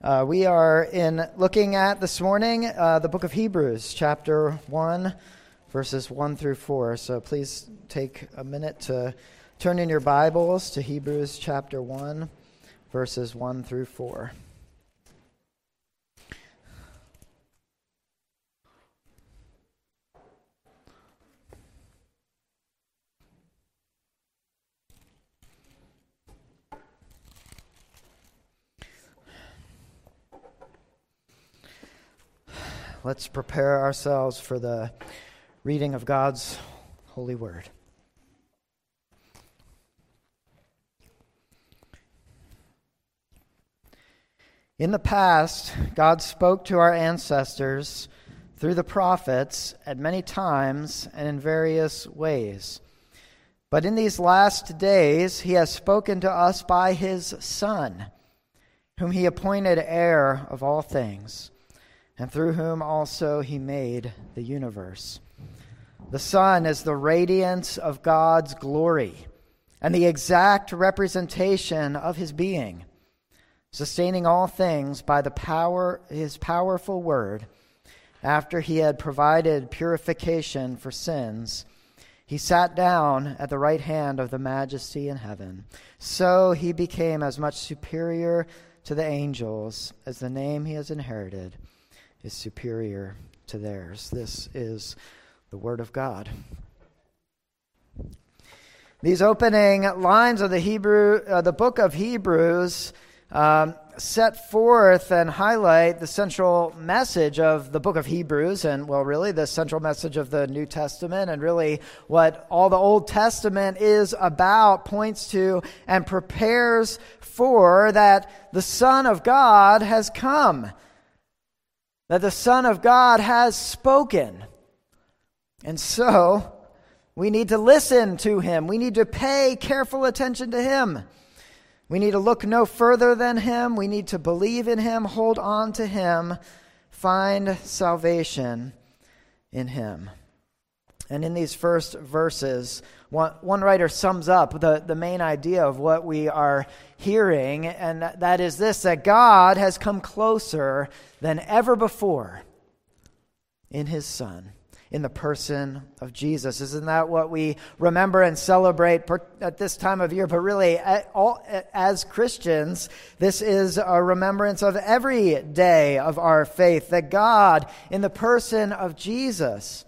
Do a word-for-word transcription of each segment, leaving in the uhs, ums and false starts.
Uh, we are in looking at this morning uh, the book of Hebrews, chapter one, verses one through four. So please take a minute to turn in your Bibles to Hebrews chapter one, verses one through four. Let's prepare ourselves for the reading of God's holy word. In the past, God spoke to our ancestors through the prophets at many times and in various ways. But in these last days, he has spoken to us by his Son, whom he appointed heir of all things, and through whom also he made the universe. The Son is the radiance of God's glory and the exact representation of his being, sustaining all things by the power his powerful word. After he had provided purification for sins, he sat down at the right hand of the Majesty in heaven. So he became as much superior to the angels as the name he has inherited is superior to theirs. This is the word of God. These opening lines of the Hebrew, uh, the book of Hebrews, um, set forth and highlight the central message of the book of Hebrews, and well, really the central message of the New Testament, and really what all the Old Testament is about, points to and prepares for that the Son of God has come. That the Son of God has spoken. And so, we need to listen to him. We need to pay careful attention to him. We need to look no further than him. We need to believe in him, hold on to him, find salvation in him. And in these first verses, one, one writer sums up the, the main idea of what we are hearing, and that, that is this, that God has come closer than ever before in his Son, in the person of Jesus. Isn't that what we remember and celebrate at this time of year? But really, as Christians, this is a remembrance of every day of our faith, that God, in the person of Jesus,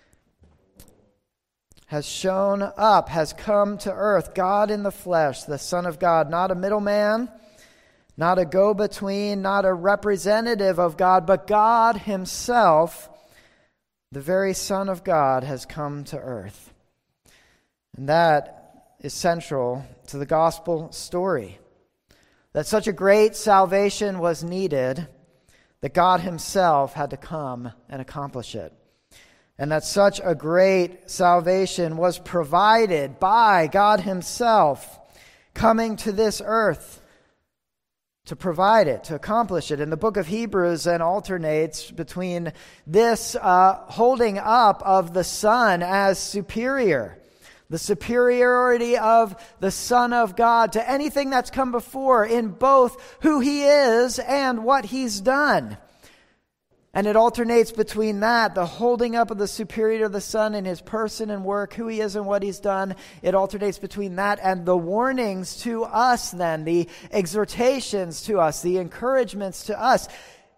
has shown up, has come to earth, God in the flesh, the Son of God, not a middleman, not a go-between, not a representative of God, but God himself, the very Son of God, has come to earth. And that is central to the gospel story, that such a great salvation was needed, that God himself had to come and accomplish it. And that such a great salvation was provided by God himself coming to this earth to provide it, to accomplish it. And the book of Hebrews then alternates between this uh, holding up of the Son as superior, the superiority of the Son of God to anything that's come before in both who he is and what he's done. And it alternates between that, the holding up of the superiority of the Son in his person and work, who he is and what he's done. It alternates between that and the warnings to us then, the exhortations to us, the encouragements to us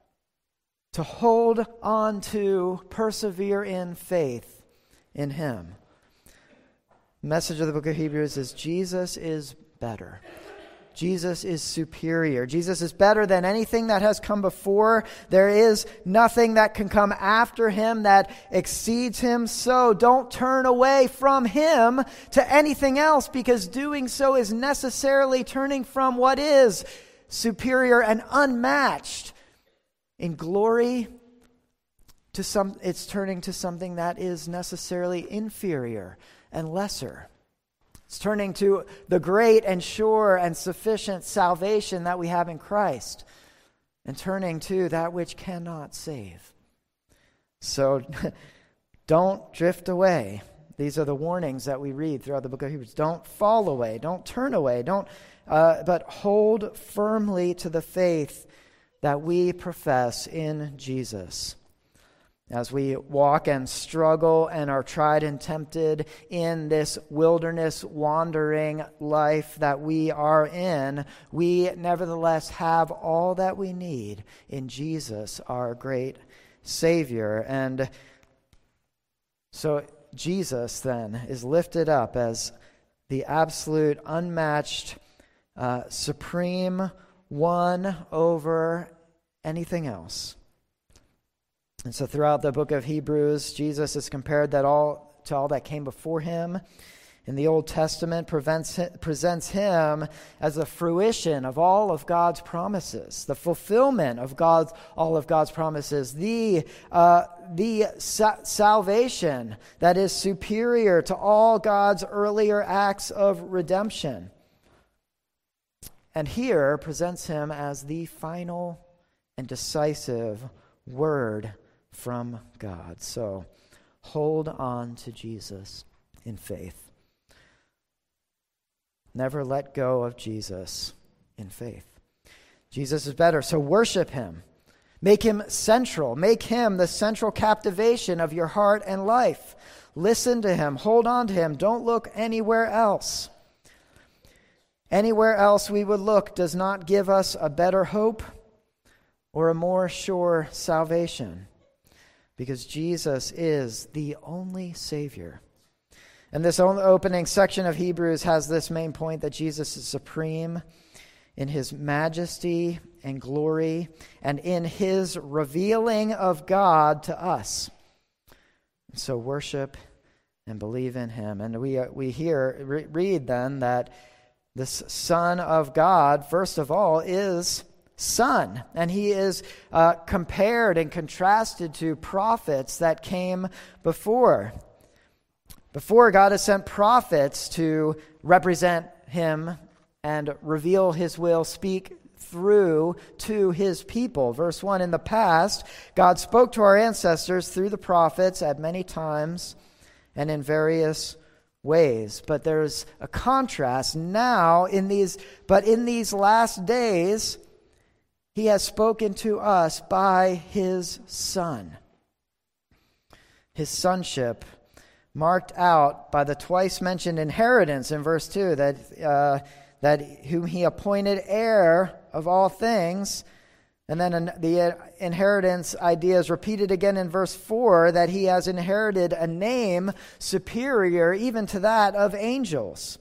to hold on to, persevere in faith in him. The message of the book of Hebrews is Jesus is better. Jesus is superior. Jesus is better than anything that has come before. There is nothing that can come after him that exceeds him. So don't turn away from him to anything else, because doing so is necessarily turning from what is superior and unmatched in glory to some, it's turning to something that is necessarily inferior and lesser. It's turning to the great and sure and sufficient salvation that we have in Christ, and turning to that which cannot save. So don't drift away. These are the warnings that we read throughout the book of Hebrews. Don't fall away. Don't turn away. Don't, uh, but hold firmly to the faith that we profess in Jesus. As we walk and struggle and are tried and tempted in this wilderness wandering life that we are in, we nevertheless have all that we need in Jesus, our great Savior. And so Jesus then is lifted up as the absolute, unmatched, uh, supreme one over anything else. And so throughout the book of Hebrews, Jesus is compared that all to all that came before him. In the Old Testament, prevents, presents him as the fruition of all of God's promises, the fulfillment of God's all of God's promises, the uh, the sa- salvation that is superior to all God's earlier acts of redemption. And here presents him as the final and decisive word from God. So hold on to Jesus in faith. Never let go of Jesus in faith. Jesus is better, so worship him. Make him central. Make him the central captivation of your heart and life. Listen to him. Hold on to him. Don't look anywhere else. Anywhere else we would look does not give us a better hope or a more sure salvation, because Jesus is the only Savior. And this opening section of Hebrews has this main point, that Jesus is supreme in his majesty and glory and in his revealing of God to us. So worship and believe in him. And we we hear re- read then that this Son of God, first of all, is Son, and he is uh, compared and contrasted to prophets that came before. Before, God has sent prophets to represent him and reveal his will, speak through to his people. Verse one, in the past, God spoke to our ancestors through the prophets at many times and in various ways. But there's a contrast now in these, but in these last days, he has spoken to us by his Son. His sonship, marked out by the twice mentioned inheritance in verse two, that uh, that whom he appointed heir of all things. And then the inheritance idea is repeated again in verse four, that he has inherited a name superior even to that of angels.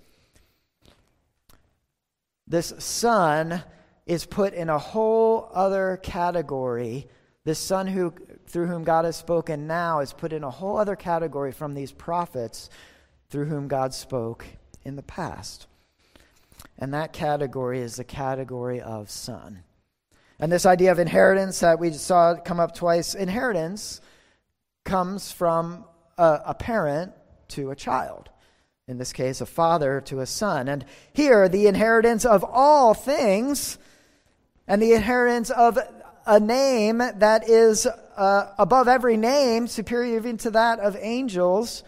This Son is put in a whole other category. This Son who through whom God has spoken now is put in a whole other category from these prophets through whom God spoke in the past. And that category is the category of Son. And this idea of inheritance that we saw come up twice, inheritance comes from a, a parent to a child. In this case, a father to a son. And here, the inheritance of all things and the inheritance of a name that is uh, above every name, superior even to that of angels.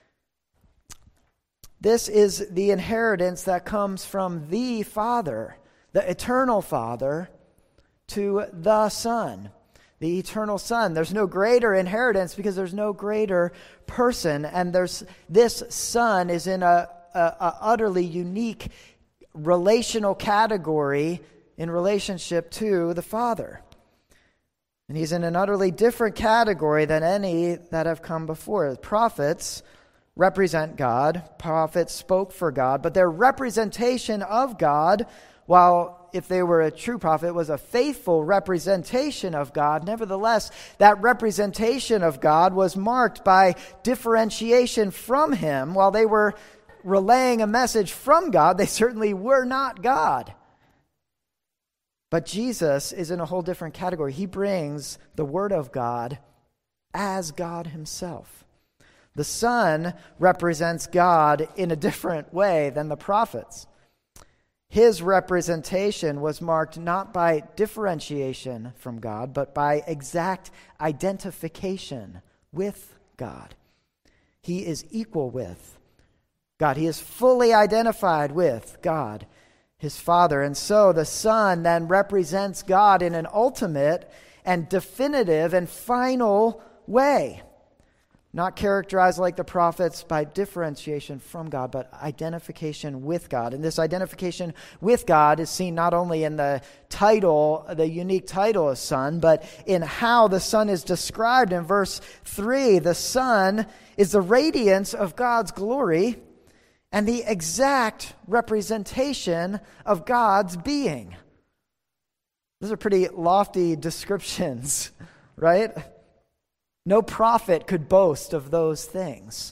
This is the inheritance that comes from the Father, the eternal Father, to the Son, the eternal Son. There's no greater inheritance because there's no greater person, and there's this Son is in a, a, a utterly unique relational category in relationship to the Father. And he's in an utterly different category than any that have come before. The prophets represent God. Prophets spoke for God, but their representation of God, while if they were a true prophet, was a faithful representation of God, nevertheless, that representation of God was marked by differentiation from him. While they were relaying a message from God, they certainly were not God. But Jesus is in a whole different category. He brings the Word of God as God himself. The Son represents God in a different way than the prophets. His representation was marked not by differentiation from God, but by exact identification with God. He is equal with God. He is fully identified with God. his Father. And so the Son then represents God in an ultimate and definitive and final way. Not characterized like the prophets by differentiation from God, but identification with God. And this identification with God is seen not only in the title, the unique title of Son, but in how the Son is described in verse three. The Son is the radiance of God's glory and the exact representation of God's being. Those are pretty lofty descriptions, right? No prophet could boast of those things.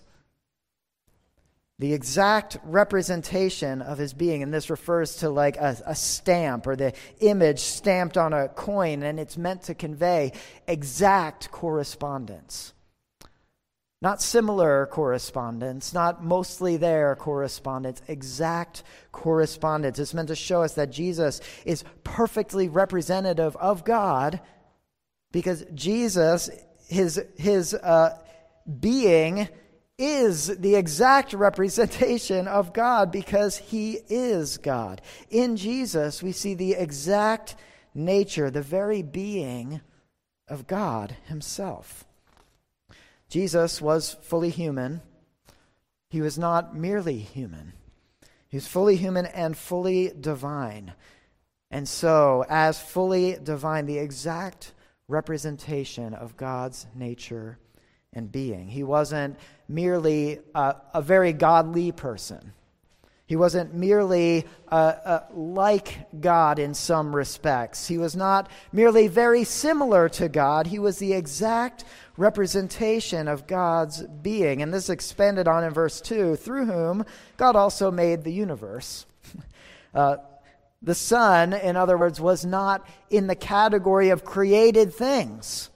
The exact representation of his being, and this refers to like a, a stamp or the image stamped on a coin, and it's meant to convey exact correspondence. Not similar correspondence, not mostly there correspondence, exact correspondence. It's meant to show us that Jesus is perfectly representative of God because Jesus His his uh, being is the exact representation of God because he is God. In Jesus, we see the exact nature, the very being of God himself. Jesus was fully human. He was not merely human. He was fully human and fully divine. And so, as fully divine, the exact representation of God's nature and being. He wasn't merely a, a very godly person. He wasn't merely uh, uh, like God in some respects. He was not merely very similar to God. He was the exact representation of God's being. And this is expanded on in verse two, through whom God also made the universe. uh, The Son, in other words, was not in the category of created things.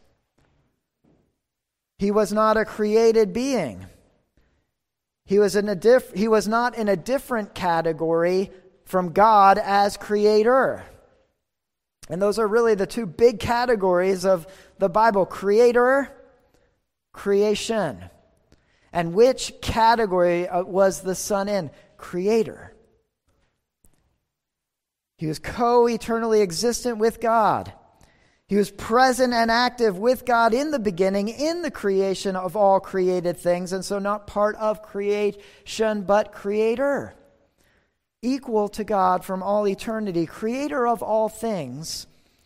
He was not a created being. He was in a diff- he was not in a different category from God as creator. And those are really the two big categories of the Bible: creator, creation. And which category was the Son in? Creator. He was co-eternally existent with God. He was present and active with God in the beginning, in the creation of all created things, and so not part of creation, but creator. Equal to God from all eternity, creator of all things.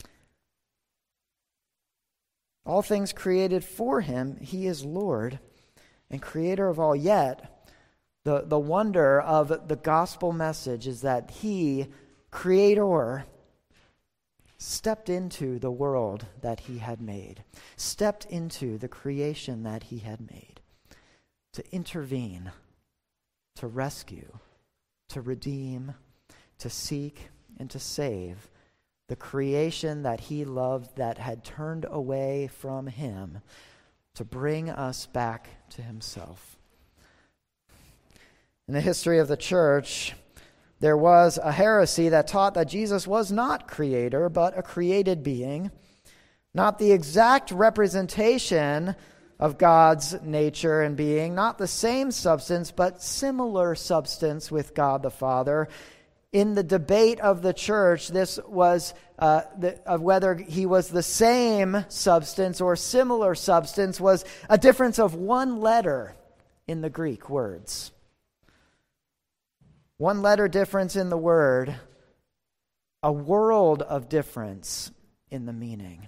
All things created for him, he is Lord and creator of all. Yet, the, the wonder of the gospel message is that he, Creator, stepped into the world that he had made, stepped into the creation that he had made to intervene, to rescue, to redeem, to seek, and to save the creation that he loved that had turned away from him, to bring us back to himself. In the history of the church, there was a heresy that taught that Jesus was not creator, but a created being, not the exact representation of God's nature and being, not the same substance, but similar substance with God the Father. In the debate of the church, this was uh, the, of whether he was the same substance or similar substance was a difference of one letter in the Greek words. One letter difference in the word, a world of difference in the meaning.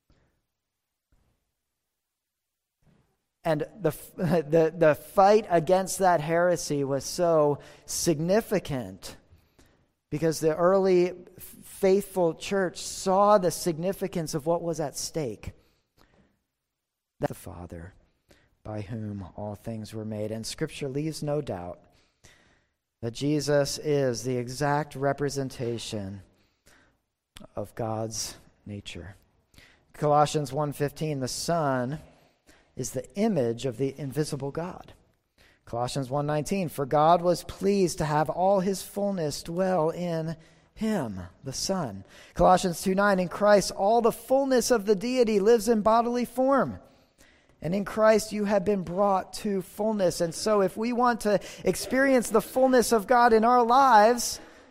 And the, the, the fight against that heresy was so significant because the early faithful church saw the significance of what was at stake. That the Father, by whom all things were made. And Scripture leaves no doubt that Jesus is the exact representation of God's nature. Colossians one fifteen, the Son is the image of the invisible God. Colossians one nineteen, for God was pleased to have all his fullness dwell in him, the Son. Colossians two nine, in Christ all the fullness of the deity lives in bodily form. And in Christ you have been brought to fullness. And so if we want to experience the fullness of God in our lives,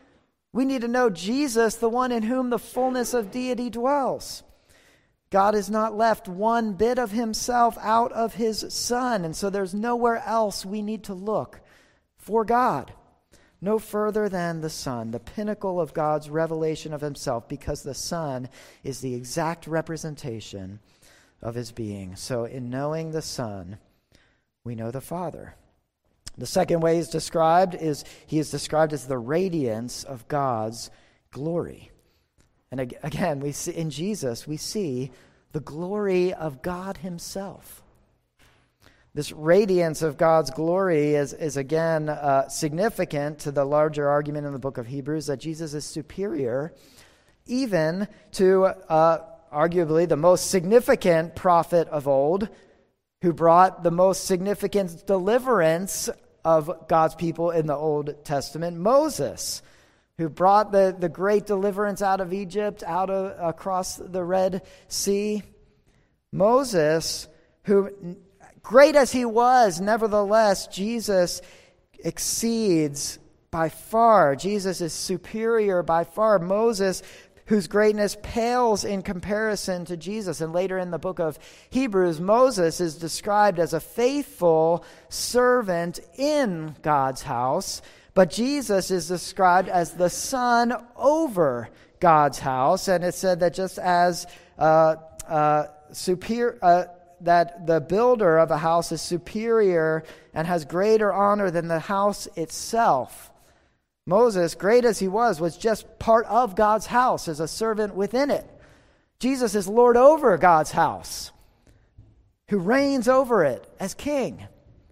We need to know Jesus, the one in whom the fullness of deity dwells. God has not left one bit of himself out of his Son, and so there's nowhere else we need to look for God. No further than the Son, the pinnacle of God's revelation of himself, because the Son is the exact representation of his being. So in knowing the Son, we know the Father. The second way he's described is he is described as the radiance of God's glory. And again, we see in Jesus, we see the glory of God himself. This radiance of God's glory is, is again uh, significant to the larger argument in the book of Hebrews that Jesus is superior even to uh, arguably the most significant prophet of old, who brought the most significant deliverance of God's people in the Old Testament, Moses, who brought the, the great deliverance out of Egypt, out of across the Red Sea. Moses, who, great as he was, nevertheless, Jesus exceeds by far. Jesus is superior by far. Moses, whose greatness pales in comparison to Jesus. And later in the book of Hebrews, Moses is described as a faithful servant in God's house, but Jesus is described as the son over God's house. And it said that just as uh, uh, superior, uh, that the builder of a house is superior and has greater honor than the house itself, Moses, great as he was, was just part of God's house as a servant within it. Jesus is Lord over God's house, who reigns over it as king.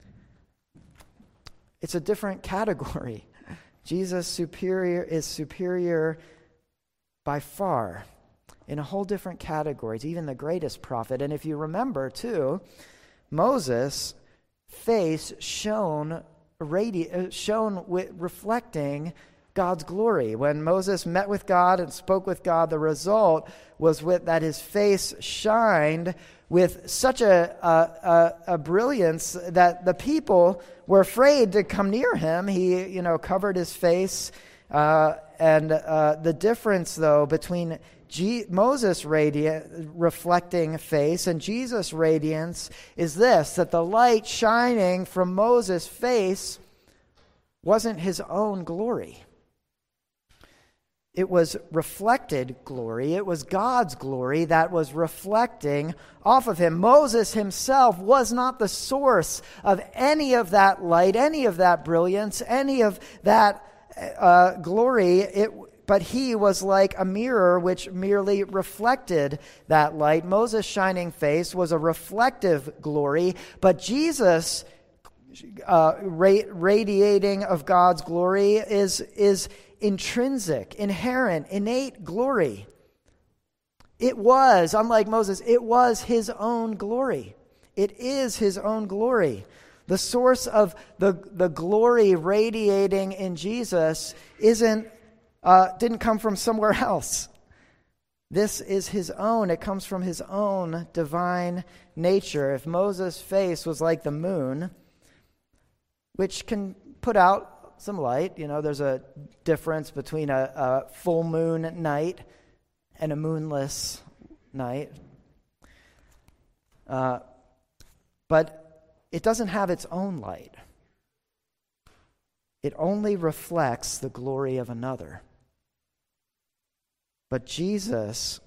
It's a different category. Jesus superior is superior by far in a whole different category. It's even the greatest prophet. And if you remember, too, Moses' face shone radi- shone with, reflecting God's glory. When Moses met with God and spoke with God, the result was with that his face shined with such a, a, a, a brilliance that the people were afraid to come near him. He, you know, covered his face. Uh, and uh, the difference, though, between G- Moses' radiant, reflecting face and Jesus' radiance is this, that the light shining from Moses' face wasn't his own glory. It was reflected glory. It was God's glory that was reflecting off of him. Moses himself was not the source of any of that light, any of that brilliance, any of that uh, glory. It But he was like a mirror which merely reflected that light. Moses' shining face was a reflective glory, but Jesus' uh, ra- radiating of God's glory is, is intrinsic, inherent, innate glory. It was, unlike Moses, it was his own glory. It is his own glory. The source of the, the glory radiating in Jesus isn't Uh, didn't come from somewhere else. This is his own. It comes from his own divine nature. If Moses' face was like the moon, which can put out some light, you know, there's a difference between a, a full moon night and a moonless night. Uh, but it doesn't have its own light. It only reflects the glory of another. But Jesus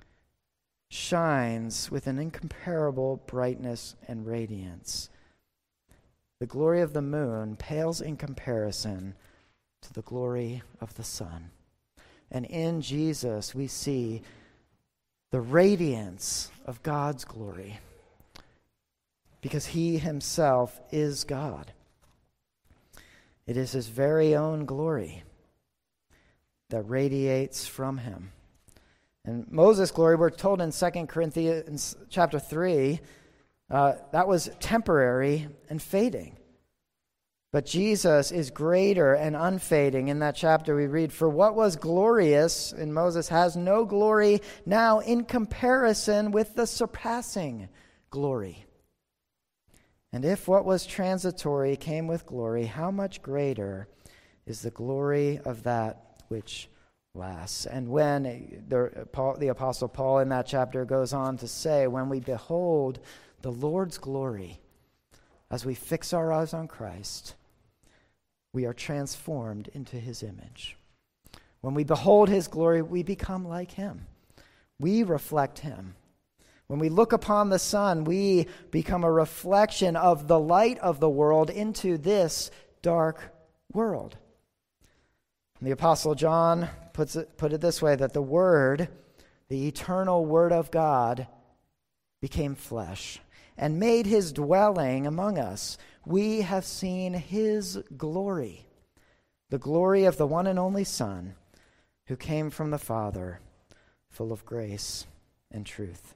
shines with an incomparable brightness and radiance. The glory of the moon pales in comparison to the glory of the sun. And in Jesus we see the radiance of God's glory, because he himself is God. It is his very own glory that radiates from him. And Moses' glory, we're told in Second Corinthians chapter three, uh, that was temporary and fading. But Jesus is greater and unfading. In that chapter we read, "For what was glorious in Moses has no glory now in comparison with the surpassing glory. And if what was transitory came with glory, how much greater is the glory of that which lasts. And when the, Paul, the Apostle Paul in that chapter goes on to say, when we behold the Lord's glory, as we fix our eyes on Christ, we are transformed into his image. When we behold his glory, we become like him. We reflect him. When we look upon the Son, we become a reflection of the light of the world into this dark world. And the Apostle John puts it, put it this way, that the Word, the eternal Word of God, became flesh and made his dwelling among us. We have seen his glory, the glory of the one and only Son, who came from the Father, full of grace and truth.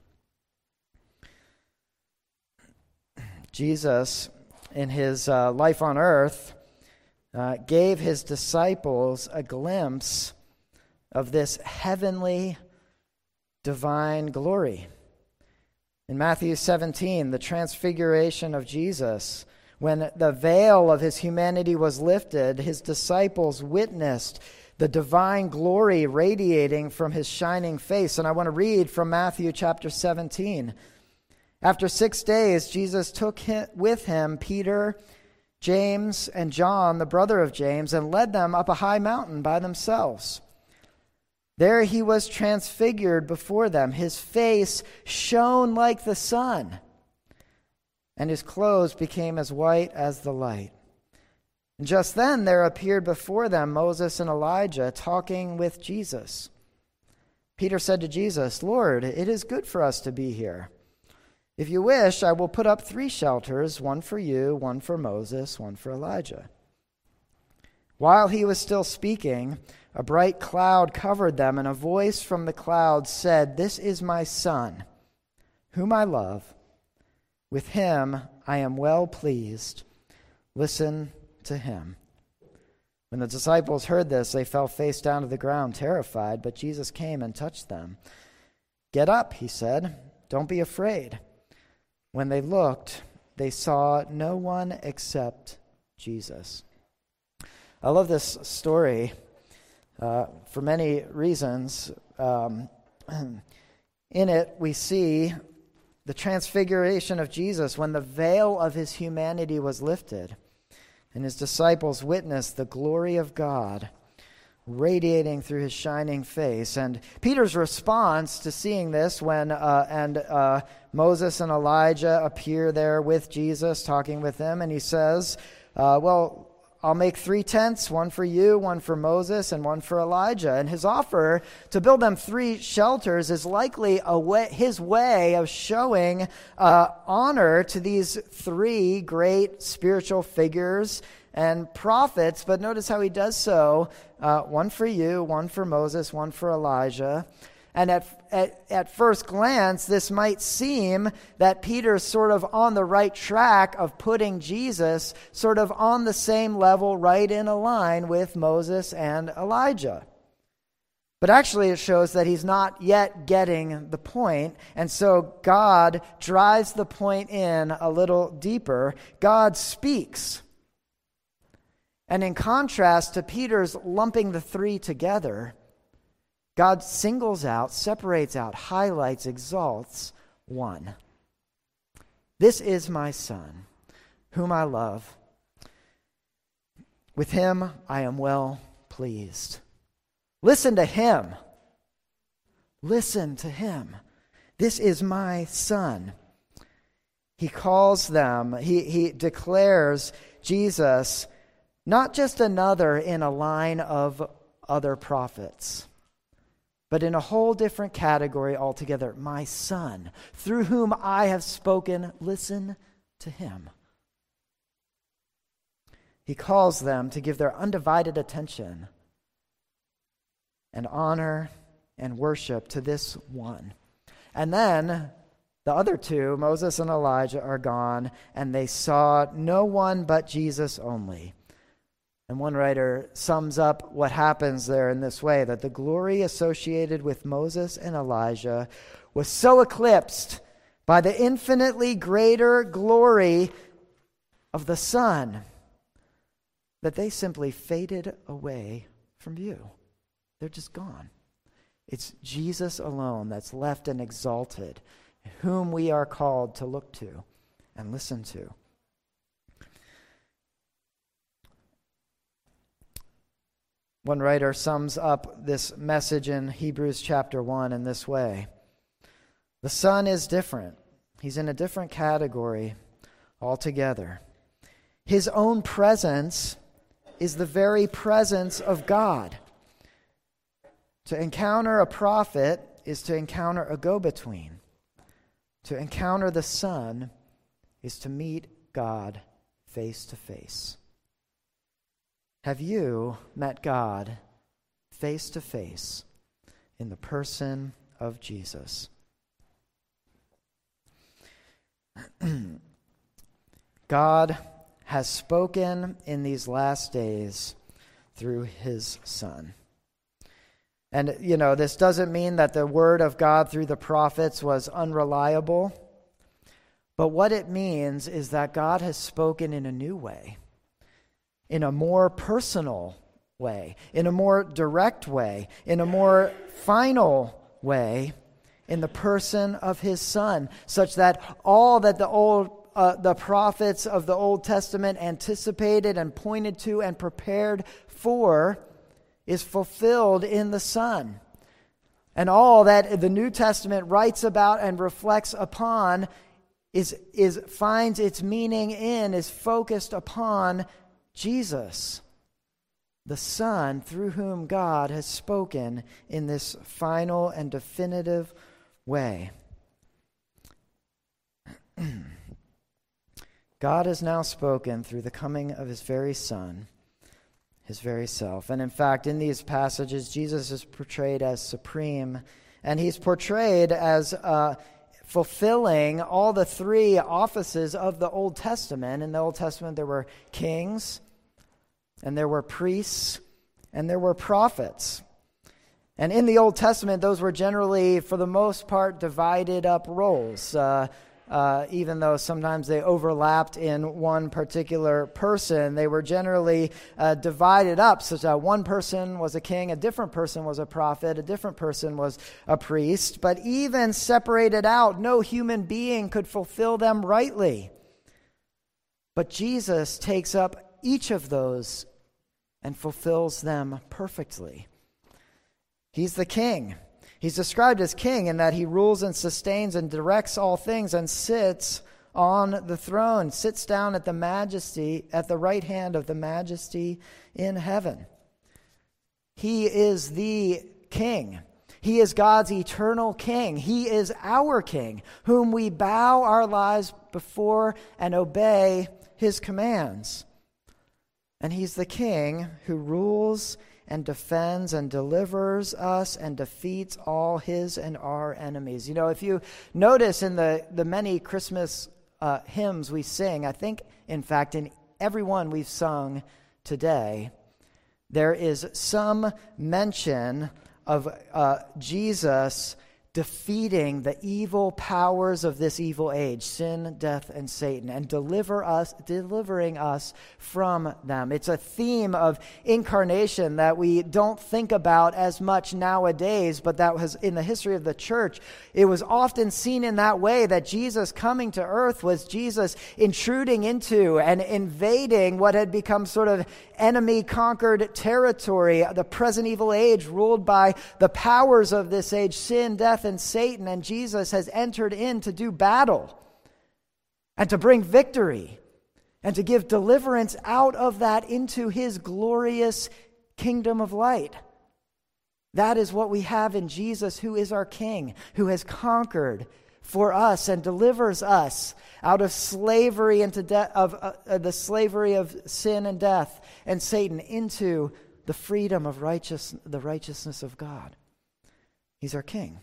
Jesus, in his uh, life on earth, uh, gave his disciples a glimpse of this heavenly, divine glory. In Matthew seventeen, the transfiguration of Jesus, when the veil of his humanity was lifted, his disciples witnessed the divine glory radiating from his shining face. And I want to read from Matthew chapter seventeen. After six days, Jesus took him, with him Peter, James, and John, the brother of James, and led them up a high mountain by themselves. There he was transfigured before them. His face shone like the sun, and his clothes became as white as the light. And just then there appeared before them Moses and Elijah talking with Jesus. Peter said to Jesus, "Lord, it is good for us to be here. If you wish, I will put up three shelters, one for you, one for Moses, one for Elijah." While he was still speaking, a bright cloud covered them, and a voice from the cloud said, "This is my Son, whom I love. With him I am well pleased. Listen to him." When the disciples heard this, they fell face down to the ground, terrified, but Jesus came and touched them. "Get up," he said. "Don't be afraid." When they looked, they saw no one except Jesus. I love this story uh, for many reasons. Um, in it, we see the transfiguration of Jesus when the veil of his humanity was lifted, and his disciples witnessed the glory of God radiating through his shining face. And Peter's response to seeing this when uh, and uh, Moses and Elijah appear there with Jesus, talking with him, and he says, uh, well, I'll make three tents, one for you, one for Moses, and one for Elijah. And his offer to build them three shelters is likely a way, his way of showing uh, honor to these three great spiritual figures and prophets. But notice how he does so, uh, one for you, one for Moses, one for Elijah. And at, at at first glance, this might seem that Peter's sort of on the right track of putting Jesus sort of on the same level, right in a line with Moses and Elijah. But actually it shows that he's not yet getting the point, and so God drives the point in a little deeper. God speaks. And in contrast to Peter's lumping the three together, God singles out, separates out, highlights, exalts one. This is my Son, whom I love. With him I am well pleased. Listen to him. Listen to him. This is my Son. He calls them, he, he declares Jesus not just another in a line of other prophets, but in a whole different category altogether. My Son, through whom I have spoken, listen to him. He calls them to give their undivided attention and honor and worship to this one. And then the other two, Moses and Elijah, are gone, and they saw no one but Jesus only. And one writer sums up what happens there in this way, that the glory associated with Moses and Elijah was so eclipsed by the infinitely greater glory of the Son that they simply faded away from view. they're just gone. It's Jesus alone that's left and exalted, whom we are called to look to and listen to. One writer sums up this message in Hebrews chapter one in this way. The Son is different. He's in a different category altogether. His own presence is the very presence of God. To encounter a prophet is to encounter a go-between. To encounter the Son is to meet God face to face. Have you met God face to face in the person of Jesus? God has spoken in these last days through his Son. And, you know, this doesn't mean that the word of God through the prophets was unreliable. But what it means is that God has spoken in a new way, in a more personal way, in a more direct way, in a more final way, in the person of his Son, such that all that the old uh, the prophets of the Old Testament anticipated and pointed to and prepared for is fulfilled in the Son. And all that the New Testament writes about and reflects upon is, is finds its meaning in, is focused upon Jesus, the Son through whom God has spoken in this final and definitive way. God has now spoken through the coming of his very Son, his very self. And in fact, in these passages, Jesus is portrayed as supreme, and he's portrayed as uh, fulfilling all the three offices of the Old Testament. In the Old Testament, there were kings, and there were priests, and there were prophets. And in the Old Testament, those were generally, for the most part, divided up roles. Uh, uh, even though sometimes they overlapped in one particular person, they were generally uh, divided up, such that one person was a king, a different person was a prophet, a different person was a priest. But even separated out, no human being could fulfill them rightly. But Jesus takes up each of those and fulfills them perfectly. He's the king. He's described as king in that he rules and sustains and directs all things and sits on the throne, sits down at the majesty, at the right hand of the majesty in heaven. He is the king. He is God's eternal king. He is our king, whom we bow our lives before and obey his commands. And he's the king who rules and defends and delivers us and defeats all his and our enemies. You know, if you notice in the, the many Christmas uh, hymns we sing, I think, in fact, in every one we've sung today, there is some mention of uh, Jesus defeating the evil powers of this evil age, sin, death, and Satan, and deliver us, delivering us from them. It's a theme of incarnation that we don't think about as much nowadays, but that was in the history of the church. It was often seen in that way, that Jesus coming to earth was Jesus intruding into and invading what had become sort of enemy-conquered territory, the present evil age ruled by the powers of this age, sin, death, and Satan, and Jesus has entered in to do battle and to bring victory and to give deliverance out of that into his glorious kingdom of light. That is what we have in Jesus, who is our King, who has conquered for us and delivers us out of slavery into de- of uh, the slavery of sin and death and Satan into the freedom of righteous the righteousness of God. He's our King.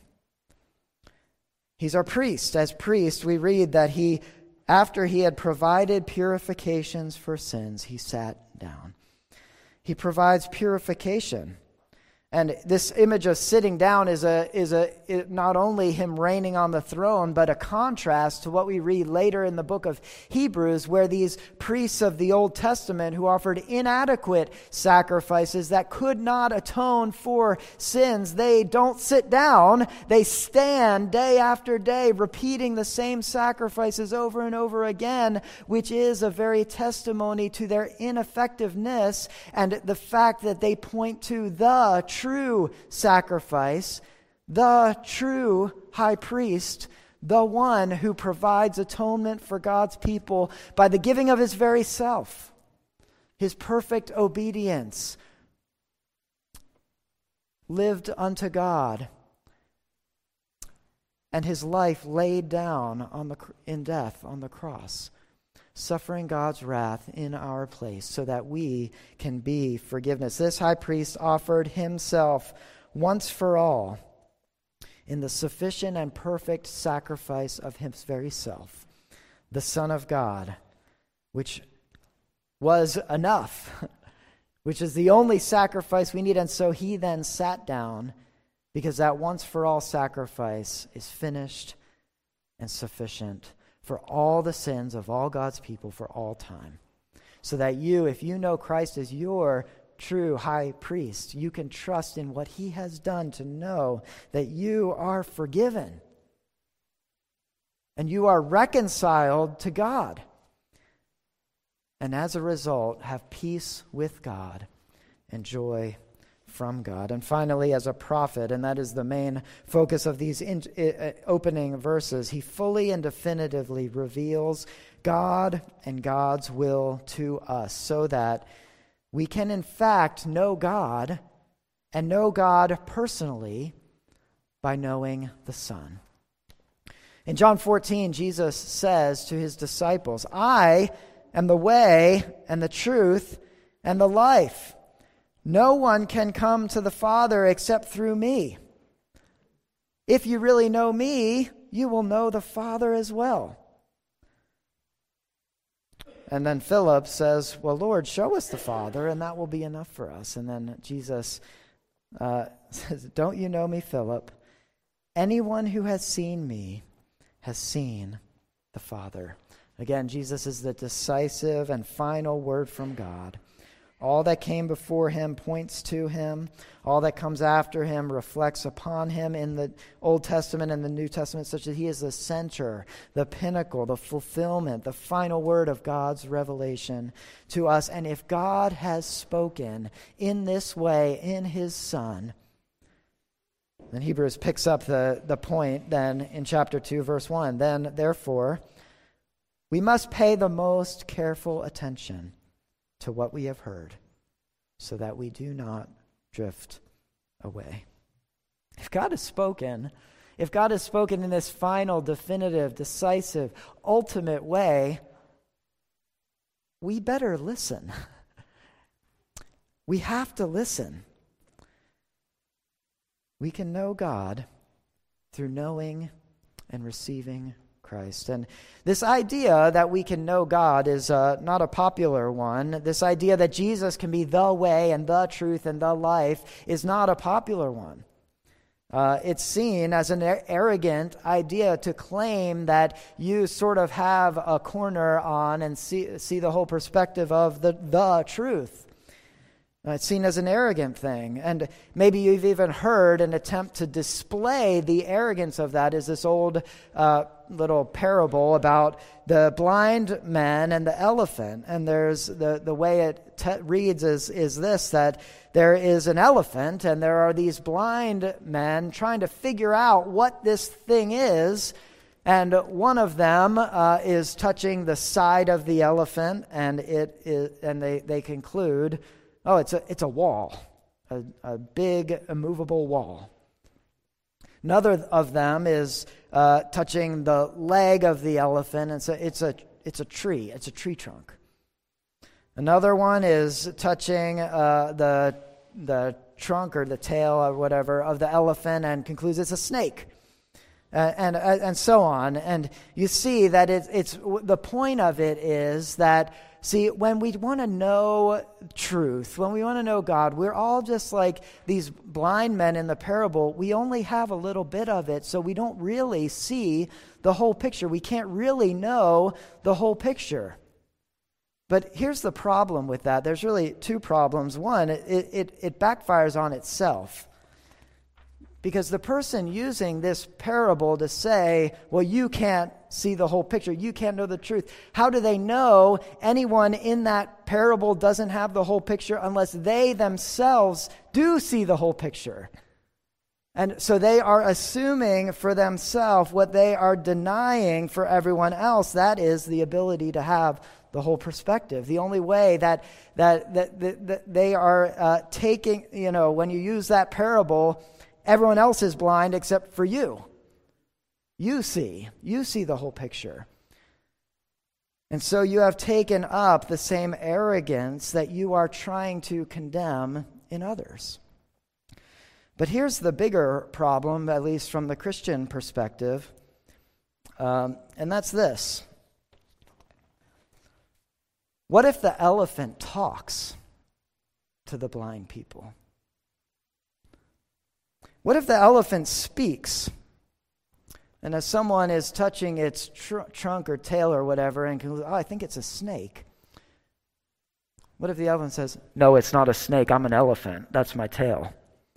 He's our priest. As priest, we read that he, after he had provided purifications for sins, he sat down. He provides purification. And this image of sitting down is a is a is not only him reigning on the throne, but a contrast to what we read later in the book of Hebrews, where these priests of the Old Testament who offered inadequate sacrifices that could not atone for sins, they don't sit down. They stand day after day, repeating the same sacrifices over and over again, which is a very testimony to their ineffectiveness and the fact that they point to the true sacrifice, the true high priest, the one who provides atonement for God's people by the giving of his very self, his perfect obedience, lived unto God, and his life laid down on the in death on the cross, suffering God's wrath in our place so that we can be forgiveness. This high priest offered himself once for all in the sufficient and perfect sacrifice of his very self, the Son of God, which was enough, which is the only sacrifice we need. And so he then sat down because that once for all sacrifice is finished and sufficient for all the sins of all God's people for all time. So that you, if you know Christ as your true high priest, you can trust in what he has done to know that you are forgiven and you are reconciled to God. And as a result, have peace with God and joy from God. And finally, as a prophet, and that is the main focus of these in, uh, opening verses, he fully and definitively reveals God and God's will to us so that we can in fact know God and know God personally by knowing the Son. In John fourteen, Jesus says to his disciples, I am the way and the truth and the life. No one can come to the Father except through me. If you really know me, you will know the Father as well. And then Philip says, well, Lord, show us the Father, and that will be enough for us. And then Jesus uh, says, don't you know me, Philip? Anyone who has seen me has seen the Father. Again, Jesus is the decisive and final word from God. All that came before him points to him. All that comes after him reflects upon him in the Old Testament and the New Testament, such that he is the center, the pinnacle, the fulfillment, the final word of God's revelation to us. And if God has spoken in this way in his Son, then Hebrews picks up the, the point then in chapter two, verse one. Then, therefore, we must pay the most careful attention to what we have heard, so that we do not drift away. If God has spoken, if God has spoken in this final, definitive, decisive, ultimate way, we better listen. We have to listen. We can know God through knowing and receiving Christ. And this idea that we can know God is uh, not a popular one. This idea that Jesus can be the way and the truth and the life is not a popular one. Uh, it's seen as an ar- arrogant idea to claim that you sort of have a corner on and see, see the whole perspective of the, the truth. Uh, it's seen as an arrogant thing. And maybe you've even heard an attempt to display the arrogance of that is this old uh, little parable about the blind man and the elephant. And there's the, the way it te- reads is, is this, that there is an elephant and there are these blind men trying to figure out what this thing is. And one of them uh, is touching the side of the elephant, and it is, and they, they conclude, oh, it's a it's a wall, a, a big immovable wall. Another of them is uh, touching the leg of the elephant, and so it's a it's a tree, it's a tree trunk. Another one is touching uh, the the trunk or the tail or whatever of the elephant, and concludes it's a snake. uh, and, uh, and so on. And you see that it, it's the point of it is that, see, when we want to know truth, when we want to know God, we're all just like these blind men in the parable. We only have a little bit of it, so we don't really see the whole picture. We can't really know the whole picture. But here's the problem with that. There's really two problems. One, it, it, it backfires on itself. Because the person using this parable to say, well, you can't see the whole picture, you can't know the truth. How do they know anyone in that parable doesn't have the whole picture unless they themselves do see the whole picture? And so they are assuming for themselves what they are denying for everyone else. That is the ability to have the whole perspective. The only way that that that, that, that they are uh, taking, you know, when you use that parable, everyone else is blind except for you. You see. You see the whole picture. And so you have taken up the same arrogance that you are trying to condemn in others. But here's the bigger problem, at least from the Christian perspective, um, and that's this. What if the elephant talks to the blind people? What if the elephant speaks? And as someone is touching its tr- trunk or tail or whatever and concludes, oh, I think it's a snake. What if the elephant says, no, it's not a snake, I'm an elephant, that's my tail.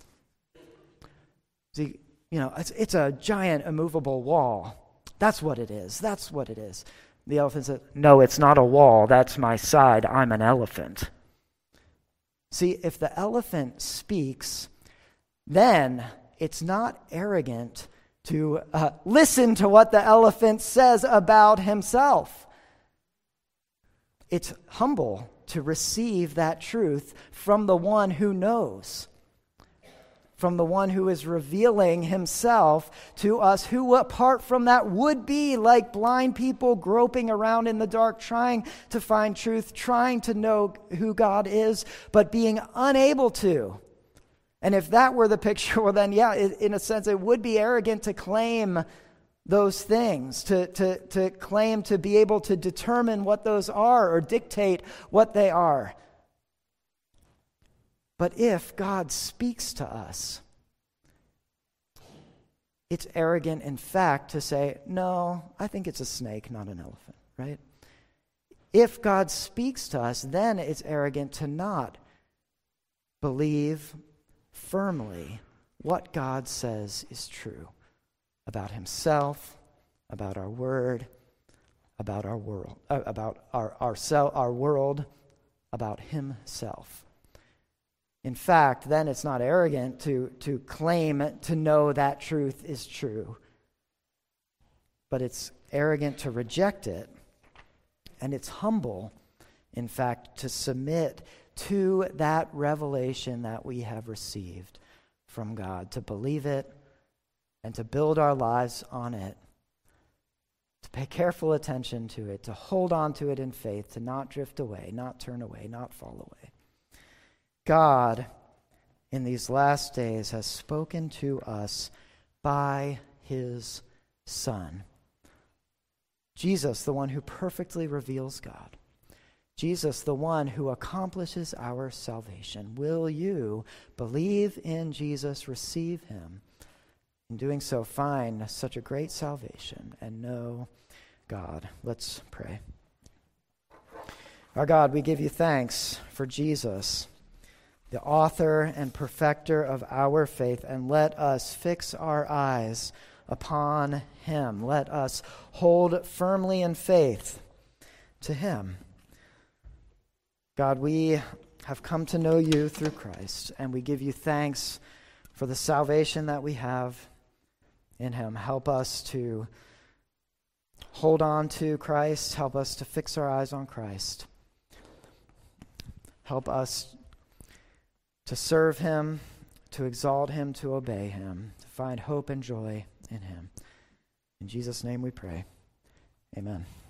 See, you know, it's, it's a giant immovable wall. That's what it is, that's what it is. The elephant says, no, it's not a wall, that's my side, I'm an elephant. See, if the elephant speaks, then it's not arrogant to uh, listen to what the elephant says about himself. It's humble to receive that truth from the one who knows, from the one who is revealing himself to us, who apart from that would be like blind people groping around in the dark, trying to find truth, trying to know who God is, but being unable to. And if that were the picture, well then, yeah, it, in a sense, it would be arrogant to claim those things, to, to, to claim to be able to determine what those are or dictate what they are. But if God speaks to us, it's arrogant, in fact, to say, no, I think it's a snake, not an elephant, right? If God speaks to us, then it's arrogant to not believe firmly what God says is true about himself, about our word, about our world, uh, about our our, self, our world, about himself. In fact, then it's not arrogant to, to claim to know that truth is true, but it's arrogant to reject it, and it's humble, in fact, to submit to that revelation that we have received from God, to believe it and to build our lives on it, to pay careful attention to it, to hold on to it in faith, to not drift away, not turn away, not fall away. God, in these last days, has spoken to us by his Son. Jesus, the one who perfectly reveals God. Jesus, the one who accomplishes our salvation. Will you believe in Jesus, receive him, in doing so find such a great salvation and know God? Let's pray. Our God, we give you thanks for Jesus, the author and perfecter of our faith, and let us fix our eyes upon him. Let us hold firmly in faith to him. God, we have come to know you through Christ, and we give you thanks for the salvation that we have in him. Help us to hold on to Christ. Help us to fix our eyes on Christ. Help us to serve him, to exalt him, to obey him, to find hope and joy in him. In Jesus' name we pray. Amen.